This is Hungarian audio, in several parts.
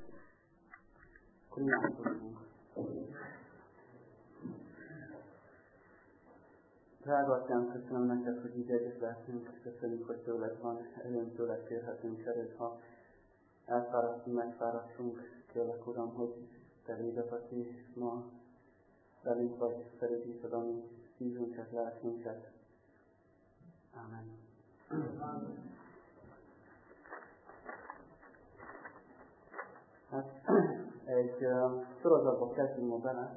Akkor imádkozzunk. Drága Atyám, köszönöm neked, hogy így együtt lehetünk. Köszönjük, hogy tőled van erőn, tőled kérhetünk erőt, ha elfáradtunk, megfáradtunk. Kérlek, Uram, hogy te légy az, aki ma velünk vagy, felépítod a mi szívünket, lelkünket. Ámen. Hát egy sorozatba kezdünk ma bele.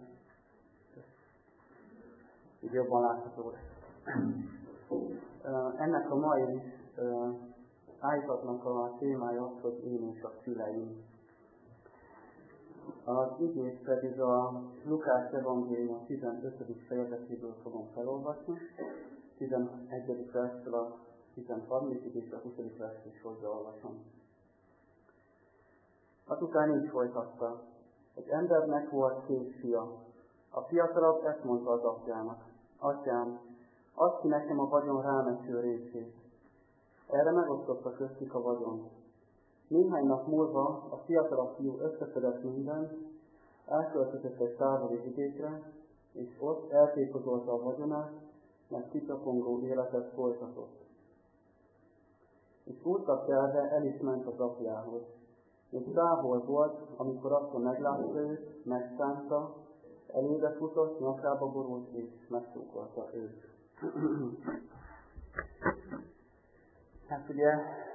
Így jobban látható lesz. Ennek a mai ágazatnak a témája az, hogy én és a szüleim. Az igét pedig a Lukács evangélium 15. fejezetéből fogom felolvasni, 11. verstől a 13. és a 20. verst is hozzáolvasom. Azután így folytatta. Egy embernek volt 2 fia. A fiatalabb ezt mondta az apjának. Atyám, add ki nekem a vagyon rámeső részét. Erre megosztotta köztük a vagyont. Néhány nap múlva a fiatalabb fiú összeszedett mindent, elköltözött egy távoli vidékre, és ott eltékozolta a vagyonát, mert kicsapongó életet folytatott. És útra kelve el is ment az apjához. Még távol volt, amikor attól meglátta őt, megszánta, elébe futott, nyakába borult és megcsókolta őt. Hát ugye,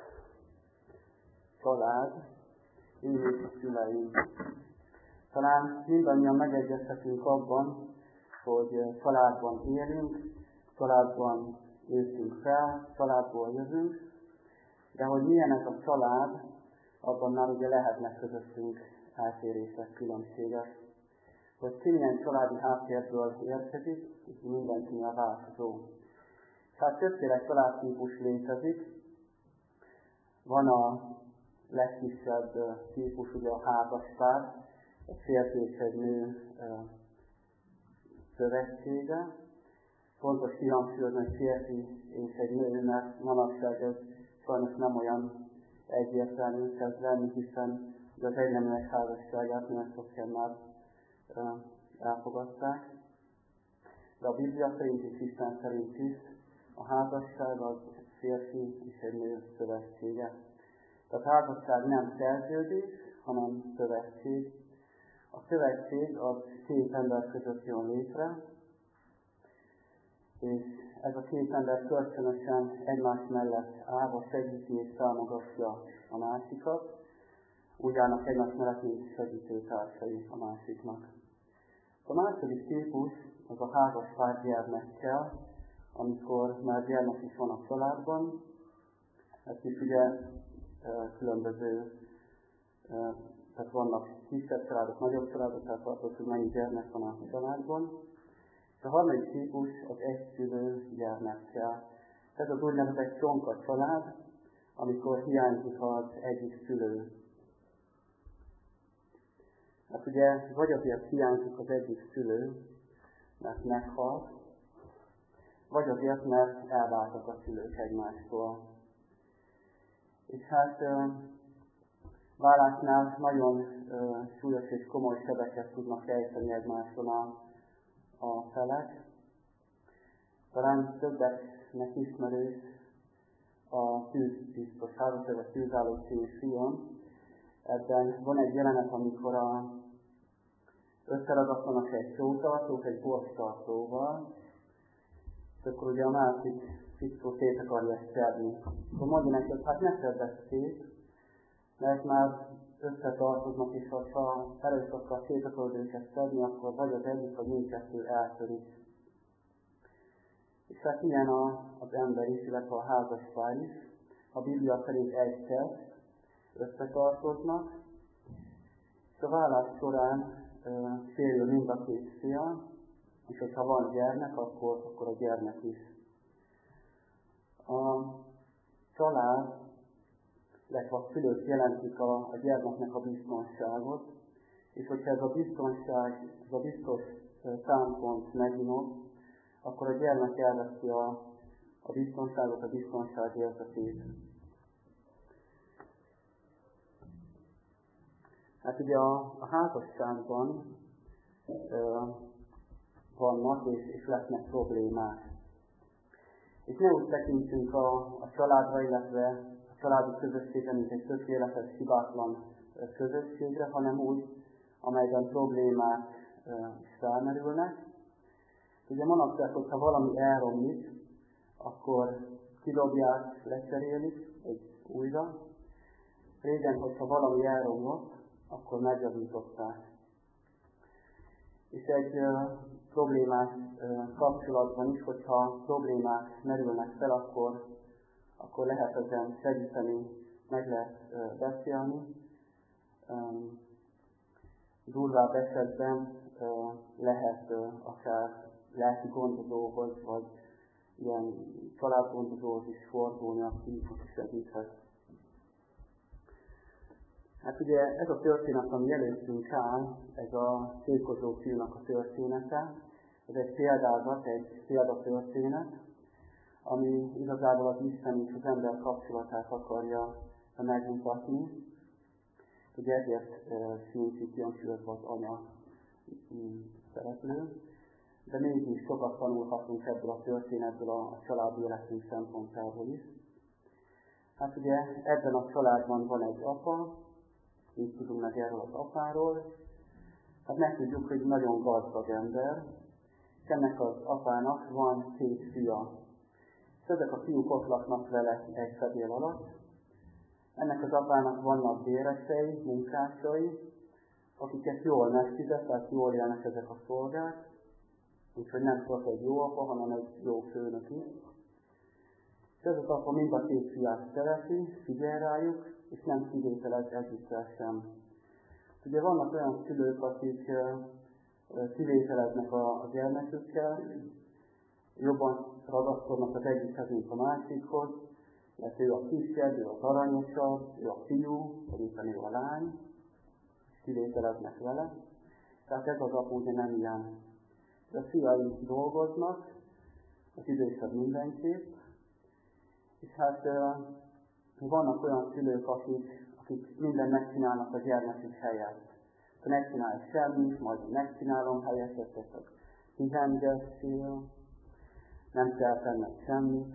család, én és a szüleim. Talán mindannyian megegyezhetünk abban, hogy családban élünk, családban nőttünk fel, családból jövünk, de hogy milyenek a család, abban már ugye lehetnek közöttünk eltérések, különbségek. Hogy ki milyen családi háttérből érkezik, és mindenkinél változó. Tehát többféle családtípus létezik. Van a legkisebb típus, ugye a házastár, egy férfi és egy nő szövetsége. Fontos kihangsúlyozni, hogy férfi és egy nő, mert manapság ez sajnos nem olyan egyértelmű kezd lenni, hiszen az egyneműek házasságát milyen sok már elfogadták. De a Biblia szerint és Isten szerint is a házasság az férfi és egy nő szövetsége. Tehát a házasság nem szerződés, hanem szövetség. A szövetség az 2 ember között jön létre, és ez a 2 ember kölcsönösen egymás mellett állva segíti és támogatja a másikat, úgy állnak egymás mellett, mint segítőtársai a másiknak. A második típus az a házaspár gyermekkel, amikor már gyermek is van a családban. Ezt is ugye különböző, tehát vannak kisebb családok, nagyobb családok, tehát attól, hogy mennyi gyermek van a családban. És a harmadik típus az egyszülő gyermekkel. Ez az úgynevezett csonka család, amikor hiányzik az egyik szülő. Hát ugye vagy azért hiányzik az egyik szülő, mert meghalt, vagy azért, mert elváltak a szülők egymástól. És hát válásnál nagyon súlyos és komoly sebeket tudnak ejteni egymáson a felek. Talán többeknek ismerős a Tűzbiztosság, vagy a Tűzálló című film. Ebben van egy jelenet, amikor összeragasztanak egy sótartót egy borstartóval, és akkor ugye a másik fickó szét akarja szedni. Akkor mondja neki, hogy hát ne szedd ezt szét, mert már összetartoznak, és ha erőszakkal szét akarod őket szedni, akkor vagy az egyik, vagy mindkettő eltörik. És hát ilyen az ember is, illetve a házaspár is. A Biblia szerint egy test, összetartoznak, és a vállás során sérül mind a 2 fia, és hogyha van gyermek, akkor a gyermek is. A család, illetve a szülők jelentik a gyermeknek a biztonságot, és hogyha ez a biztonság, ez a biztos támpont meginok, akkor a gyermek elveszi a biztonságot, a biztonság érzetét. Hát ugye a házasságban vannak és lesznek problémák. És ne úgy tekintünk a családra, illetve a családi közösségre, mint egy tökéletes, hibátlan közösségre, hanem úgy, amelyben problémák is felmerülnek. Ugye manapság, hogyha valami elromlik, akkor kidobják, lecserélik egy újra. Régen, hogyha valami elromlott, akkor megjavították. És egy problémás kapcsolatban is, hogyha problémák merülnek fel, akkor lehet ezen segíteni, meg lehet beszélni. Durvább esetben lehet akár lelki gondozóhoz, vagy ilyen családgondozóhoz is fordulni, aki segíthet. Hát ugye ez a történet, ami előttünk áll, ez a tékozó fiúnak a története. Ez egy példázat, egy példatörténet, ami igazából az Isten és az ember kapcsolatát akarja megmutatni. Ugye ezért sincs itt kihangsúlyozva az anya szereplő, de mégis sokat tanulhatunk ebből a történetből a családi életünk szempontjából is. Hát ugye ebben a családban van egy apa, így tudunk meg erről az apáról. Hát megtudjuk, hogy nagyon gazdag ember, és ennek az apának van 2 fia. És ezek a fiúk ott laknak vele egy fedél alatt. Ennek az apának vannak béresei, munkásai, akiket jól megfizet, tehát jól élnek ezek a szolgák, úgyhogy nem csak egy jó apa, hanem egy jó főnök is. És ez az apa mind a 2 fiát szereti, figyel rájuk, és nem kivételez egyikkel sem. Ugye vannak olyan szülők, akik kivételeznek a gyermekükkel, jobban ragaszkodnak az egyikhez, mint a másikhoz, mert ő a kisebb, ő az aranyosabb, ő a fiú, vagy éppen ő a lány, és kivételeznek vele. Tehát ez az apu ugye nem ilyen. De a fiai dolgoznak, az idősebb mindenképp, és hát vannak olyan szülők, akik mindent megcsinálnak a gyermekük helyett. Ha ne csinálj semmit, majd megcsinálom helyett, te csak pihengessél, nem kell tenned semmit.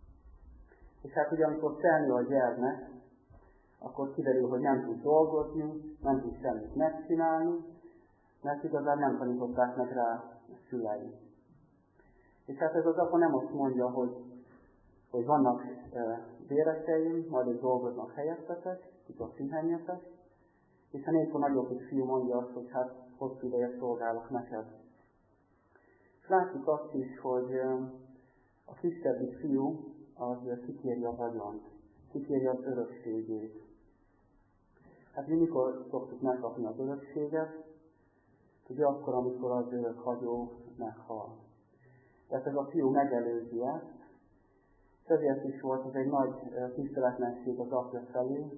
És hát ugye amikor felnő a gyermek, akkor kiderül, hogy nem tud dolgozni, nem tud semmit megcsinálni, mert igazán nem tanították meg rá a szülei. És hát ez az apa nem azt mondja, hogy vannak béreseim, majd ők dolgoznak helyettetek, tudok pihenjetek, és a 4 nagyobbik fiú mondja azt, hogy hát hosszú ideje szolgálok neked. És látjuk azt is, hogy a kisebbik fiú az kikéri a vagyont, kikéri az örökségét. Hát mi mikor szoktuk megkapni az örökséget? Ugye akkor, amikor az örökhagyó meghal. Tehát ez a fiú megelőzi ezt, és ezért is volt ez egy nagy tiszteletlenség az apja felé,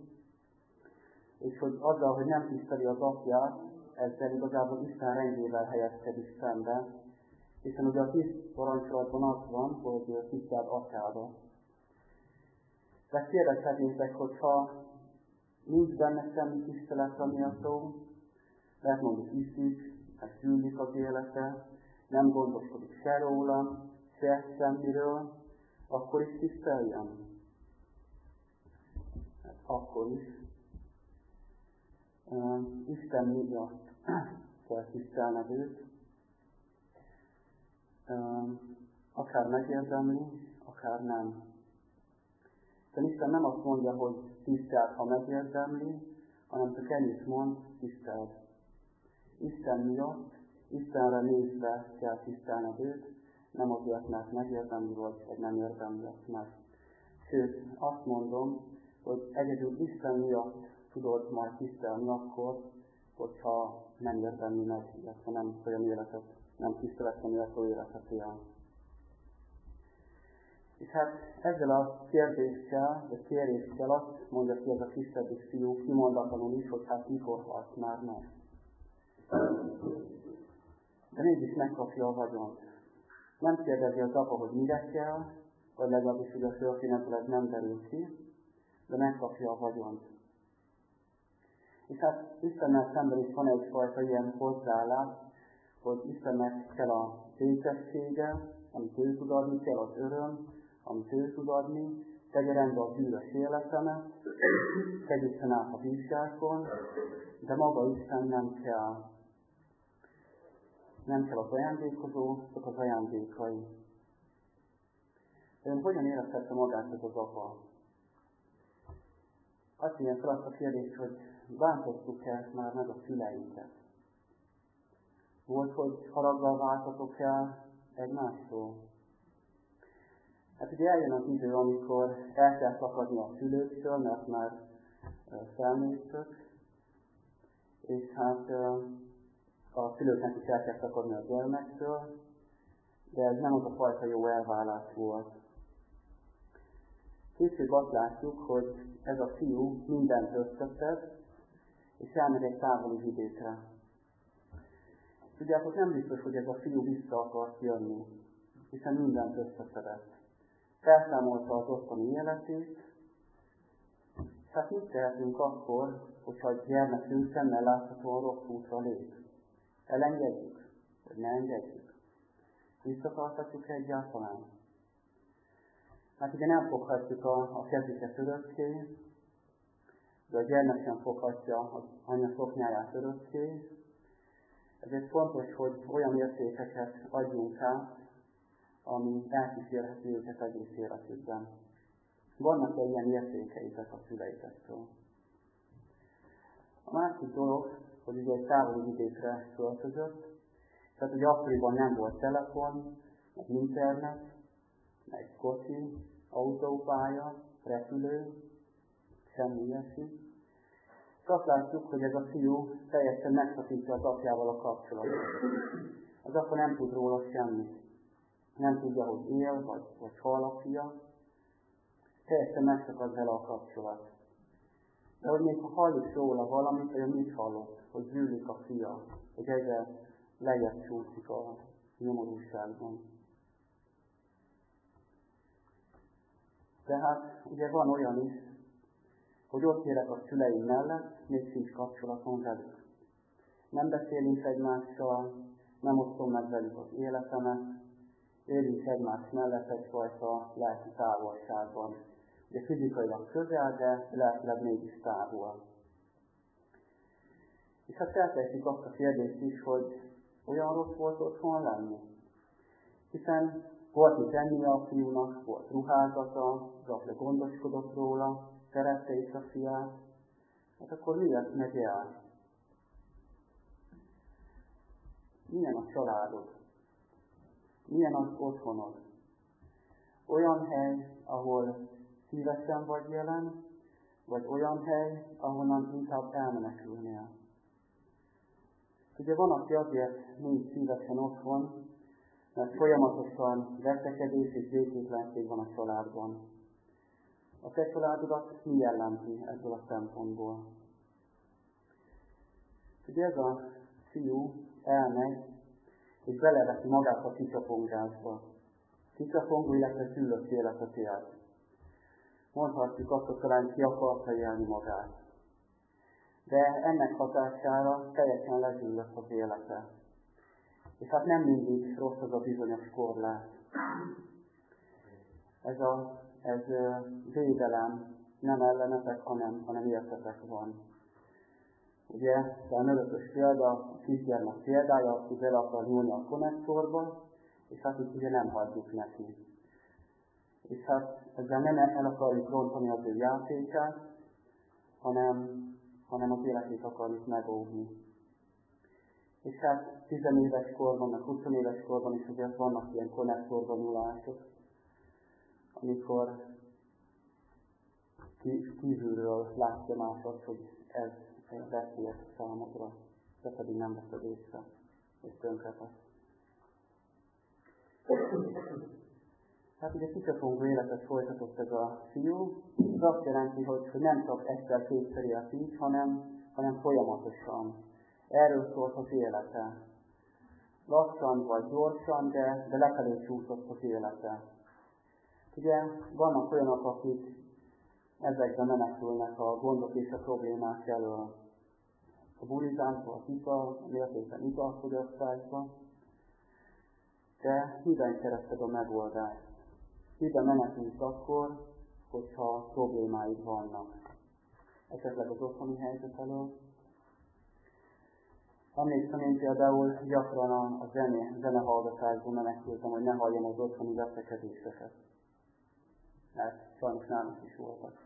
és hogy azzal, hogy nem tiszteli az apját, ezzel igazából Isten rendjével helyezkedik szembe, hiszen ugye a 10 parancsolatban az van, hogy tiszteld atyádat. De kérdezhetnétek, hogyha nincs benne semmi tiszteletre miattó, lehet mondjuk iszik, mert gyűlik az élete, nem gondoskodik se róla, se semmiről, akkor is tiszteljen? Hát akkor is. Isten miatt kell tisztelned őt, akár megérdemli, akár nem. De Isten nem azt mondja, hogy tiszteld, ha megérdemli, hanem csak ennyit mond, tiszteld. Isten miatt, Istenre nézve kell tisztelned őt, nem azért, mert megérdemli vagy nem érdemli azt meg. Sőt, azt mondom, hogy egyedül Isten miatt tudod majd tisztelni akkor, hogyha nem érdemli meg, illetve nem olyan életet, nem tiszteletre méltó életet él. És hát ezzel a kérdéssel, vagy kéréssel azt mondja ki ez a kisebbik fiú, kimondatlanul is, hogy hát mikor halt már meg. De mégis megkapja a vagyont. Nem kérdezi az apa, hogy mire kell, vagy legalábbis, hogy a történetből ez nem derül ki, de megkapja a vagyont. És hát Istennel szemben is van egyfajta ilyen hozzáállás, hogy Istennek kell a békessége, amit ő tud adni, kell az öröm, amit ő tud adni, tegye rendbe a bűnös életemet, segítsen át a vizsgákon, de maga Isten nem kell. Nem kell az ajándékozó, csak az ajándékai. Ön hogyan érezhette magát ez az apa? Azt mondja fel azt a kérdést, hogy bántottuk-e már meg a szüleinket? Volt, hogy haraggal váltatok el egymástól? Hát ugye eljön az idő, amikor el kell szakadni a szülőktől, mert már felnőttök, és hát a szülőknek is el kell szakadni a gyermektől, de ez nem az a fajta jó elválás volt. Később azt látjuk, hogy ez a fiú mindent összeszed, és elmegy egy távoli vidékre. Tudjátok, nem biztos, hogy ez a fiú vissza akart jönni, hiszen mindent összeszedett. Felszámolta az ottani életét, és hát mit tehetünk akkor, hogyha a gyermekünk szemmel láthatóan rossz útra lép? Elengedjük, vagy ne engedjük? Visszatartatjuk egyáltalán? Hát ugye nem foghatjuk a kezüket örökké, de a gyermek sem foghatja az anya szoknyáját örökké. Ezért fontos, hogy olyan értékeket adjunk át, ami elkísérheti őket egész életükben. Vannak-e ilyen értékeitek a szüleitektől? A másik dolog, hogy ugye egy távoli vidékre költözött, tehát ugye akkoriban nem volt telefon, meg internet, meg kocsi, autópálya, repülő, semmi ilyesmi. És azt látjuk, hogy ez a fiú teljesen megszakítja az apjával a kapcsolatot. Az apa nem tud róla semmit. Nem tudja, hogy él, vagy hal a fia. Teljesen megszakad vele a kapcsolat. De hogy még ha halljuk róla valamit, olyan mit hallott? Hogy zűlik a fia, hogy egyre lejjebb csúszik a nyomorúságban. Tehát ugye van olyan is, hogy ott élek a szüleim mellett, még sincs kapcsolatom velük. Nem beszélünk egymással, nem osztom meg velük az életemet, élünk egymás mellett egyfajta lelki távolságban. Ugye fizikailag közel, de lelkileg mégis távol. És hát feltehetjük azt a kérdést is, hogy olyan rossz volt otthon lenni. Hiszen volt mit ennie a fiúnak, volt ruházata, az apja gondoskodott róla, szerette is a fiát. Hát akkor miért megy el? Milyen a családod? Milyen az otthonod? Olyan hely, ahol szívesen vagy jelen, vagy olyan hely, ahonnan inkább elmenekülnél. Ugye van, aki azért nincs szívesen otthon, mert folyamatosan veszekedés és békétlenség van a családban. A te családodat mi jellemzi ebből a szempontból? Ugye ez a fiú elmegy, és beleveszi magát a kicsapongásba. Kicsapongó, illetve zűlött életet élt. Mondhatjuk azt, hogy talán ki akarta élni magát. De ennek hatására teljesen lezűlött az élete. És hát nem mindig rossz az a bizonyos korlát. Ez védelem nem ellenetek, hanem értetek van. Ugye, talán örökös példa, a kisgyermek példája, aki bele akar nyúlni a konnektorba, és hát itt ugye nem hagyjuk neki. És hát ezzel nem el akarjuk rontani az ő játékát, hanem az életét akarjuk megóvni. És hát 10 éves korban, meg 20 éves korban is azért vannak ilyen konnektorba nyúlások, amikor kívülről látja más azt, hogy ez veszélyes számodra, de pedig nem veszed észre, és tönkretesz. Hát ugye kicsapongó életet folytatott ez a fiú, ez azt jelenti, hogy nem csak egyszer-kétszer élt így, hanem folyamatosan. Erről szólt az élete. Lassan vagy gyorsan, de lefelé csúszott az élete. Ugye vannak olyanok, akik ezekben menekülnek a gondok és a problémák elől. a bulizásba, a mértékben italfogyasztásba, de miben keresed a megoldást? Miben menekülsz akkor, hogyha problémáid vannak? Esetleg az otthoni helyzet elől. Emlékszem, én például gyakran a zenehallgatásból menekültem, hogy ne halljam az otthoni veszekedéseket. Mert sajnos nálunk is voltak.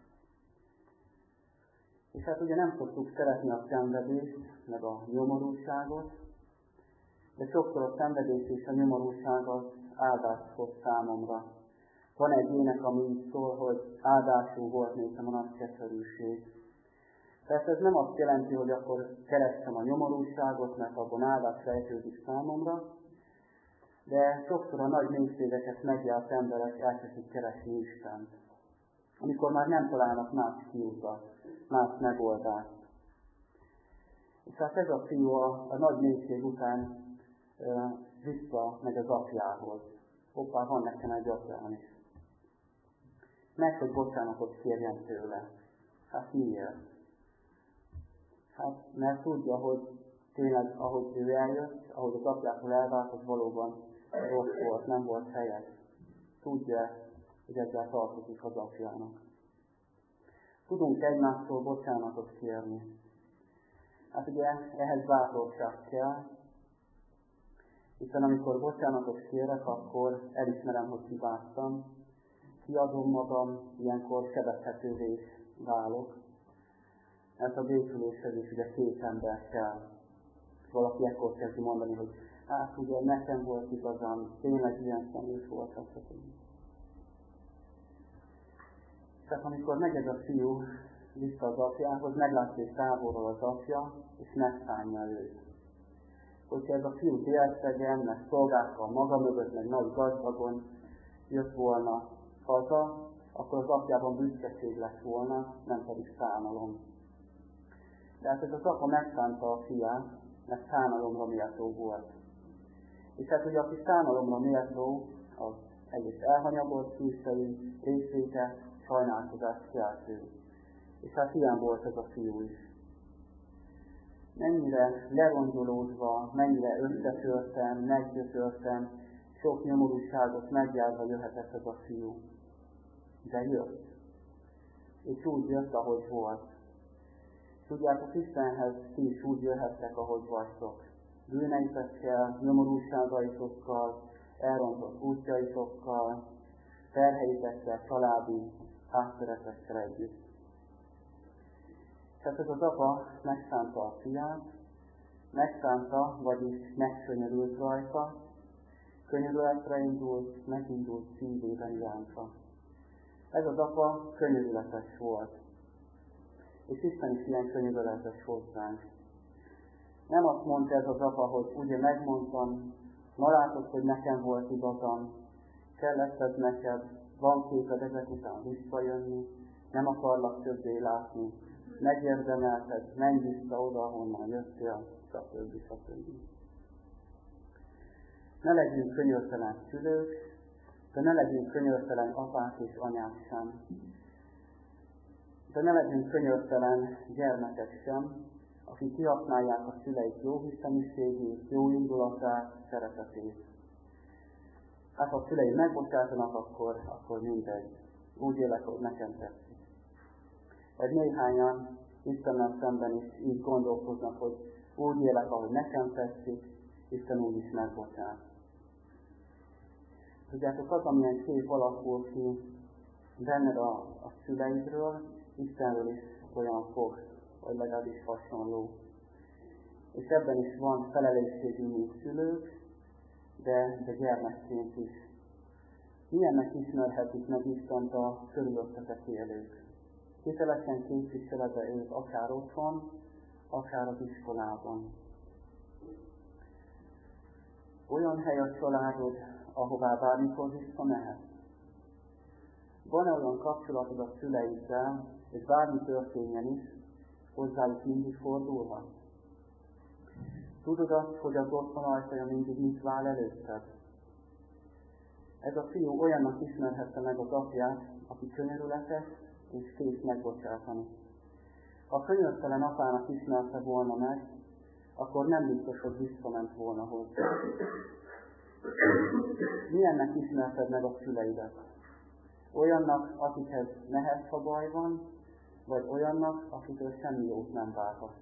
És hát ugye nem szoktuk szeretni a szenvedést, meg a nyomorúságot, de sokszor a szenvedés és a nyomorúság az áldást hoz számomra. Van egy ének, ami így szól, hogy áldású volt nékem a nagy keserűség. Persze ez nem azt jelenti, hogy akkor kerestem a nyomorúságot, mert abban áldás rejtődik számomra, de sokszor a nagy mélységeket megjárt emberek elkezdik keresni Istent, amikor már nem találnak más kiutat, más megoldást. És hát ez a fiú a nagy mélység után vissza megy az apjához. Hoppá, van nekem egy apjám is. Meg, hogy bocsánatot kérjen tőle. Hát miért? Hát, mert tudja, hogy tényleg, ahogy ő eljött, ahogy az apjától elvált, az valóban rossz volt, nem volt helyes. Tudja, hogy ezzel tartozik az apjának. Tudunk egymástól bocsánatot kérni. Hát ugye ehhez bátorság kell, hiszen amikor bocsánatot kérek, akkor elismerem, hogy hibáztam, kiadom magam, ilyenkor sebezhetővé is válok. Mert a béküléshez is ugye két ember kell. Valaki ekkor kezdi mondani, hogy hát ugye nekem volt igazán, tényleg ilyen személyes volt az. Tehát amikor megy ez a fiú vissza az apjához, meglátja távolról az apja, és megszánja őt. Hogyha ez a fiú délszegen, meg szolgákkal maga mögött, meg nagy gazdagon jött volna haza, akkor az apjában büszkeség lett volna, nem pedig szánalom. De hát ez az apa megszánta a fiát, mert szánalomra méltó volt. És hát ugye aki szánalomra méltó, az egész elhanyagolt külsei részvéte, sajnálkozást keltő. És hát ilyen volt ez a fiú is. Mennyire lerongyolódva, mennyire összetörtem, meggyötörtem, sok nyomorúságot megjárva jöhetett ez a fiú. De jött. És úgy jött, ahogy volt. Tudjátok, Istenhez ti is úgy jöhettek, ahogy vagytok. Bűneitekkel, nyomorúságaitokkal, elrontott útjaitokkal, terheitekkel, családi hátteretekkel együtt. Tehát ez az apa megszánta a fiát, megszánta, vagyis megkönyörült rajta, könyörületre indult, megindult szívében iránta. Ez az apa könyörületes volt. És Isten is ilyen könyörületes hozzánk. Nem azt mondta ez az apa, hogy ugye megmondtam, ma látod, hogy nekem volt igazam, kellett ez neked, van képed ezek után visszajönni, nem akarlak többé látni, megérdemelted, menj vissza oda, ahonnan jöttél, stb. Ne legyünk könyörtelen szülők, de ne legyünk könyörtelen apák és anyák sem. De ne legyünk könyörtelen gyermekek sem, akik kihasználják a szüleik jó hiszeműségét, jó indulatát, szeretetét. Hát ha a szüleim megbocsátanak, akkor mindegy. Úgy élek, hogy nekem tetszik. Vagy néhányan Istennel szemben is így gondolkoznak, hogy úgy élek, ahogy nekem tetszik, Isten úgy is megbocsát. Tudjátok, az, amilyen kép alakul ki benned a szüleidről, Istenről is olyan fog, vagy legalábbis hasonló. És ebben is van felelősségünk, mint szülők, de gyermekként is. Milyennek ismerhetik meg Istent a körülöttetek élők? Hitelesen képviselete őt akár otthon, akár az iskolában. Olyan hely a családod, ahová bármikor visszamehet? Van-e olyan kapcsolatod a szüleiddel, és bármi történjen is, hozzájuk mindig fordulhat? Tudod azt, hogy az otthon ajtaja mindig mit vár előtted? Ez a fiú olyannak ismerhette meg az apját, aki könyörületes és kész megbocsátani. Ha könyörtelen apának ismerte volna meg, akkor nem biztos, hogy visszament volna hozzá. Milyennek ismerted meg a szüleidet? Olyannak, akikhez mehetsz, ha baj van, vagy olyannak, akitől semmi jót nem várhatsz?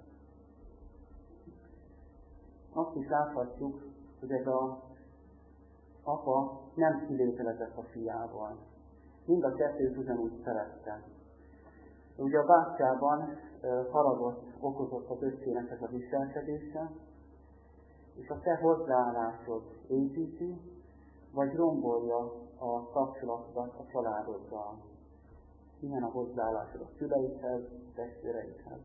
Azt is láthatjuk, hogy ez az apa nem kivételezett a fiával. Mind a kettőt ugyanúgy szerette. Ugye a bástyában haragot okozott az öcsének ez a viselkedése, és a te hozzáállásod építi, vagy rombolja a kapcsolatodat a családoddal. Milyen a hozzáállásod a szüleidhez, testvéreidhez.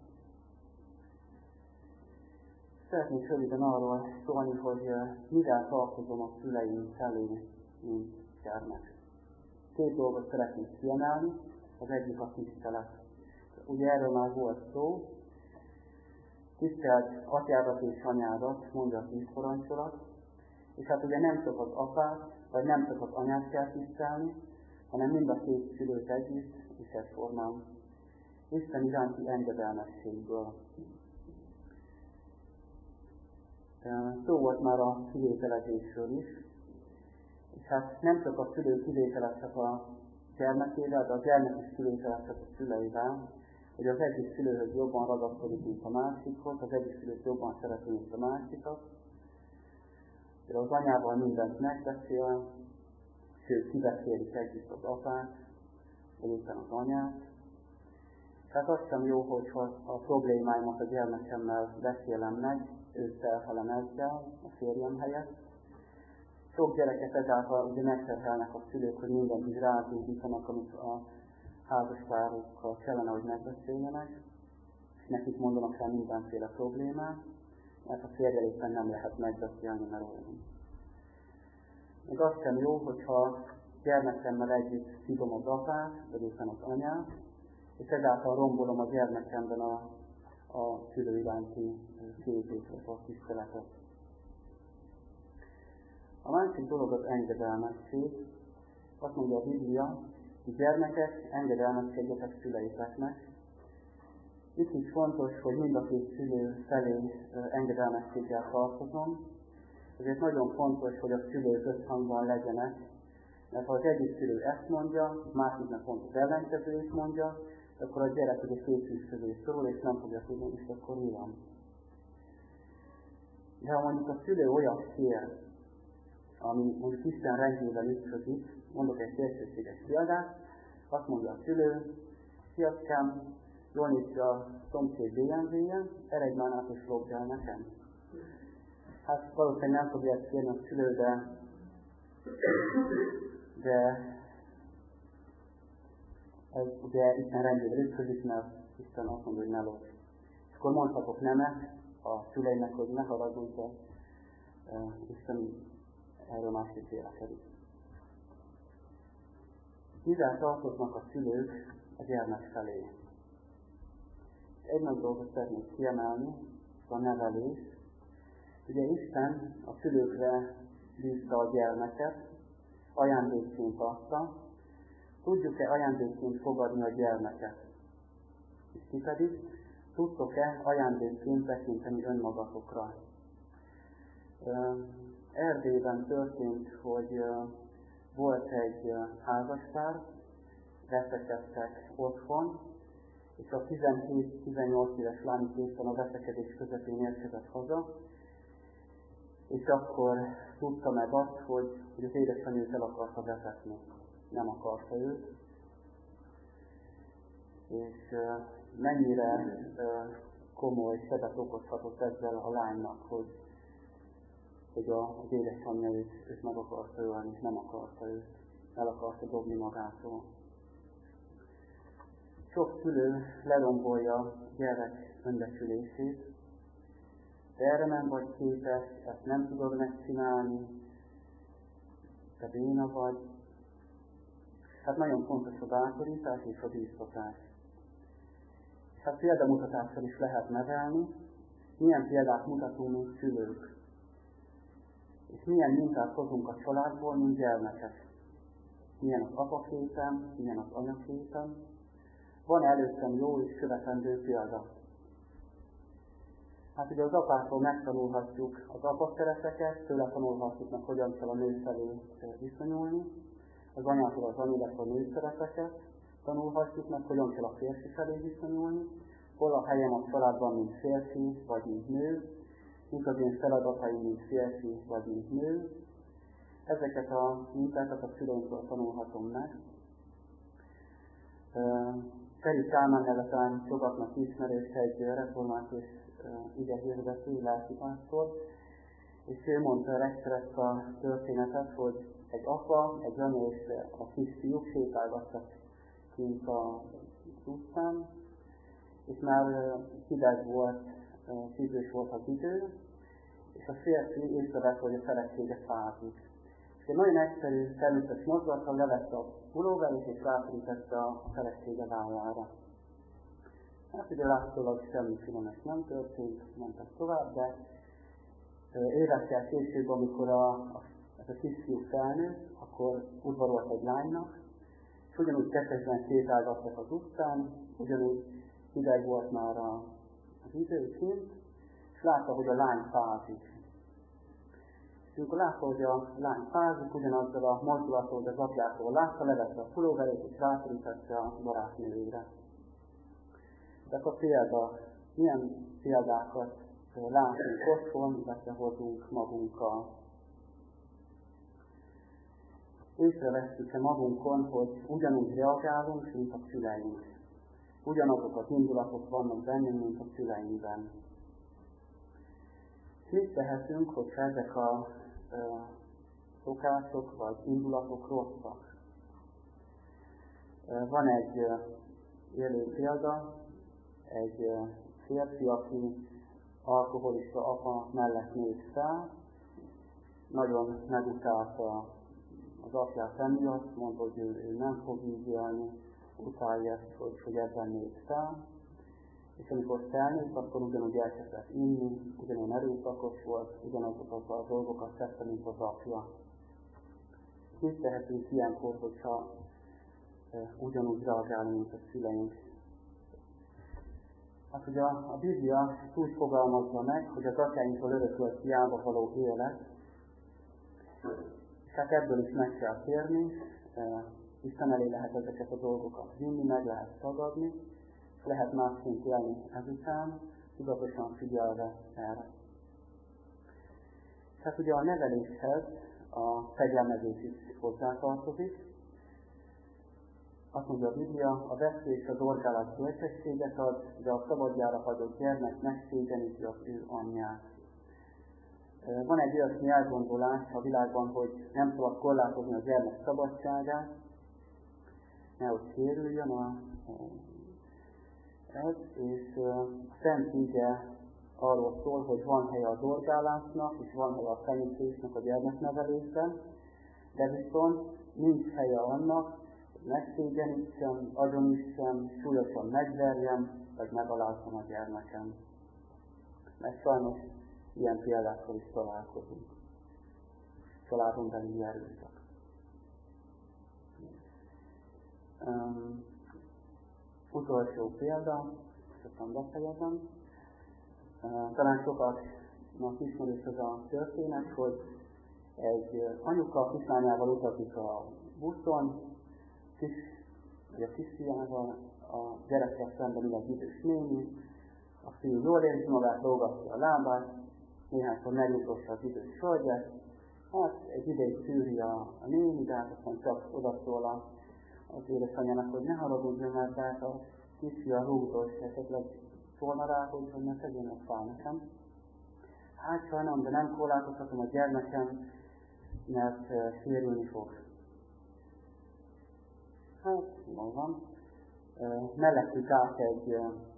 Szeretnék röviden arról szólni, hogy mivel tartozom a szüleim felé, mint gyermek. 2 dolgot szeretnék kiemelni, az egyik a tisztelet. Ugye erről már volt szó. Tiszteld atyádat és anyádat, mondja a 10 parancsolat. És hát ugye nem csak az apát, vagy nem csak az anyát kell tisztelni, hanem mind a 2 szülőt együtt, és egyformán. Isten iránti engedelmességből. Szó volt már a kivételezésről is, és hát nem csak a szülő kivételezhet a gyermekével, de a gyermek is kivételezhet a szüleivel, hogy az egyik szülőhöz jobban ragaszkodik, mint a másikhoz, az egyik szülőt jobban szereti, mint a másikat. De az anyával mindent megbeszél, sőt kibeszélik együtt az apát, vagy éppen az anyát. Tehát az sem jó, hogyha a problémáimat a gyermekemmel beszélem meg, őt felfelem ezzel, a férjem helyett. Sok gyereket ezáltal ugye megterhelnek a szülők, hogy mindent is rátévítanak, amit a házaspárokkal kellene, hogy megbeszéljenek, és nekik mondanak rá mindenféle problémát, mert a férjel éppen nem lehet megbeszélni, mert olyan. Még az sem jó, hogyha gyermekemmel együtt szidom az apát, vagy éppen az anyát, és ezáltal rombolom a gyermekemben a szülő iránti képét, a tiszteletet. A másik dolog az engedelmesség. Azt mondja a Biblia, hogy gyermekek, engedelmeskedjetek szüleiteknek. Itt is fontos, hogy mind a 2 szülő felé engedelmességgel tartozom. Ezért nagyon fontos, hogy a szülők összhangban legyenek, mert ha az egyik szülő ezt mondja, másiknak pont az ellenkezőjét mondja, akkor a gyerek ugye szétűzködés szól, és nem fogja tudni, és akkor mi van. De ha mondjuk a szülő olyat kér, ami mondjuk Isten rendjével ütközik, mondok egy szélsőséges példát, azt mondja a szülő, fiaskám, jól néz ki a szomszéd BMW-je, eredj már át és lopd el nekem. Hát valószínűleg nem fogja ezt kérni a szülő, de ez ugye Isten rendjével ütközik, mert Isten azt mondja, hogy ne lopd. És akkor mondhatok nemet a szüleinek, hogy ne haragudj, de Isten erről másképp vélekedik. Mivel tartoznak a szülők a gyermek felé? Egy nagy dolgot szeretnék kiemelni, a nevelés. Ugye Isten a szülőkre bízta a gyermeket, ajándékként adta. Tudjuk-e ajándékként fogadni a gyermeket? És ti pedig tudtok-e ajándékként tekinteni önmagatokra? Erdélyben történt, hogy volt egy házaspár, veszekedtek otthon, és a 17-18 éves lány éppen a veszekedés közepén érkezett haza, és akkor tudta meg azt, hogy az édesanyőt el akarta vezetni. Nem akarta őt. És mennyire komoly sebet okozhatott ezzel a lánynak, hogy az édesanyja őt meg akarta ölni, és nem akarta őt. El akarta dobni magától. Sok szülő lerombolja gyerek önbecsülését, de erre nem vagy képes, ezt nem tudod megcsinálni, te béna vagy. Hát nagyon fontos a bátorítás és a bíztatás. És hát példamutatással is lehet nevelni, milyen példát mutatunk, mint szülők. És milyen mintát hozunk a családból, mint gyermekek. Milyen az apaképen, milyen az anyaképen. Van előttem jó és követendő példa. Hát ugye az apától megtanulhatjuk az apaszereteket, tőle tanulhatjuk meg, hogyan kell a nő felé viszonyulni. Az anyától az any, illetve a nő szereteket tanulhatjuk meg, hogyan kell a férfi felé viszonyulni. Hol a helyem a családban, mint férfi, vagy mint nő. Mik az én feladataim, mint férfi, vagy mint nő. Ezeket a mintákat a szüleinktől tanulhatom meg. Feri Kálmán nevezen sokaknak ismerős egy református igehirdető, lelkipásztor, és ő mondta egyszer ezt a történetet, hogy egy apa, egy anya és a kisfiúk sétálgattak kint az utcán, és már hideg volt, hűvös volt az idő, és a férfi észrevett, hogy a felesége fázik. És egy nagyon egyszerű, természetes mozgattal levette a pulóverét, és ráterítette a felesége vállára. Hát ugye látszólag semmi különös nem történt, mentek tovább, de évekkel később, amikor ez a kisfiú felnőtt, akkor udvarolt egy lánynak, és ugyanúgy kettesben sétálgattak az utcán, ugyanúgy hideg volt már az idő kint, és látta, hogy a lány fázik. És amikor látta, hogy a lány fázik, ugyanazzal a mozdulatot, hogy az apjától látta, levette a pulóverét, és ráterítette a barátnőjére. De a példa, milyen példákat látunk otthon, illetve hozunk magunkkal. Észrevesztük-e magunkon, hogy ugyanúgy reagálunk, mint a szüleink. Ugyanazok az indulatok vannak bennünk, mint a szüleinkben. Mit tehetünk, hogyha ezek a szokások vagy indulatok rosszak? Van egy élő példa, egy férfi, aki alkoholista apa mellett nőtt fel, nagyon megutálta az apját emiatt, mondta, hogy ő nem fog így élni, utálja ezt, hogy ebben nőtt fel. És amikor felnőtt, akkor ugyanúgy elkezdett inni, ugyanúgy erőszakos volt, ugyanazokat a dolgokat tette, mint az apja. Mit tehetünk ilyenkor, hogyha ugyanúgy reagálunk, mint a szüleink? Hát ugye a Biblia úgy fogalmazza meg, hogy az atyáinktól örökölt fiába való élet, és hát ebből is meg kell térni, Isten elé lehet ezeket a dolgokat vinni, meg lehet tagadni, és lehet másként élni ezután, tudatosan figyelve erre. Hát ugye a neveléshez a fegyelmezés is hozzátartozik. Azt mondja a Biblia, a vesző és az orgálat bölcsességet ad, de a szabadjára hagyott gyermek megszégyeníti az ő anyját. Van egy olyasmi elgondolás a világban, hogy nem szabad korlátozni a gyermek szabadságát, nehogy sérüljön ez, és a Szent Íge arról szól, hogy van helye az orgálásnak, és van helye a fenyítésnek a gyermeknevelésben, de viszont nincs helye annak, hogy megszégyenítsem, agyonítsem, súlyosan megverjem, vagy megalázzam a gyermekem. Mert sajnos ilyen példákkal is találkozunk. Családon belüli erőszak. Utolsó példa, és aztán befejezem. Talán sokaknak ismerős az a történet, hogy egy anyuka a kislányával utazik a buszon, a kisfiával, a gyerekkel szemben ül egy idős néni, a fiú jól érzi magát, lógatja a lábát, néhányszor megnyugtossa az idős hölgyet, hát egy ideig tűri a néni, de hát aztán csak odaszól az édesanyjának, hogy ne haragudj, mert hát a kisfia rúgdos, esetleg szólna rá, hogy ne tegyen meg fáj nekem. Hát sajnálom, de nem korlátozhatom a gyermekem, mert sérülni fog. Hát, jól van. Mellettük állt egy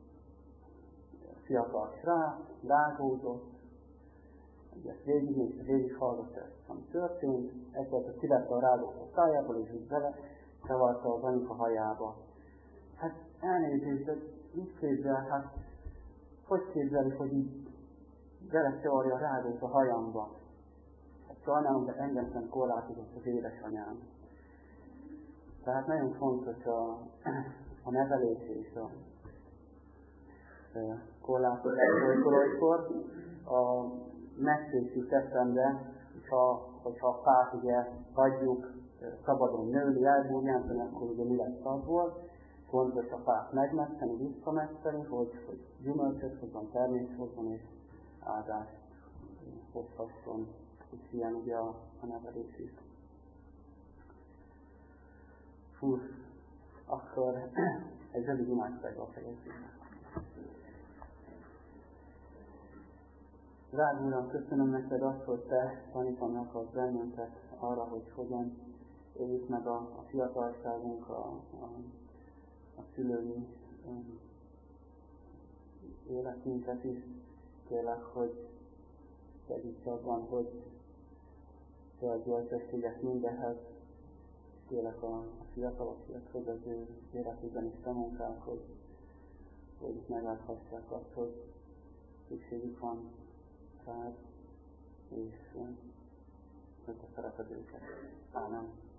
fiatal srác, rágódott, ezt végighallgatta ezt, ami történt, egyszer kivette a rágót a szájából, és így bele csavarta az anyuka hajába. Hát elnézést, de mit képzel, hát hogy képzelik, hogy így belecsavarja a rágót a hajamba? Hát sajnálom, de engem sem korlátozott az édesanyám. Tehát nagyon fontos a nevelés és korlátozás olykor a megszépsült eszembe, és hogyha a fát ugye hagyjuk szabadon nőni, elbújjantani, akkor ugye mi lesz abból. Fontos a fát megmetszeni, visszametszeni, hogy gyümölcsöt hozzon, termést hozzon és áldást hozhasson, és ilyen ugye a nevelés is. Akkor egy rövid imádsággal fejezzük. Drága Uram, köszönöm neked azt, hogy Te tanítanak akarsz bennünket arra, hogy hogyan éljük meg a fiatalságunk, a szülői életünket is. Kérlek, hogy segíts abban, hogy Te a gyolcsességet mindenhez, kérlek a fiatalokért, hogy az ő életükben is bemunkálkodj, hogy megláthassák azt, hogy szükségük van rád, és hogy Te szereted őket. Ámen.